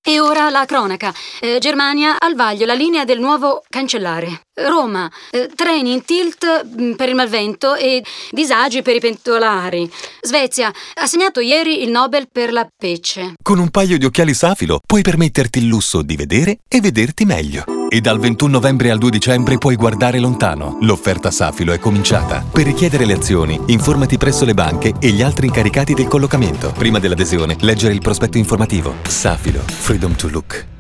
E ora la cronaca. Germania, al vaglio la linea del nuovo cancellare. Roma, treni in tilt per il malvento e disagi per i pendolari. Svezia, assegnato ieri il Nobel per la pace. Con un paio di occhiali Safilo puoi permetterti il lusso di vedere e vederti meglio. E dal 21 novembre al 2 dicembre puoi guardare lontano. L'offerta Safilo è cominciata. Per richiedere le azioni, informati presso le banche e gli altri incaricati del collocamento. Prima dell'adesione, leggere il prospetto informativo. Safilo. Freedom to look.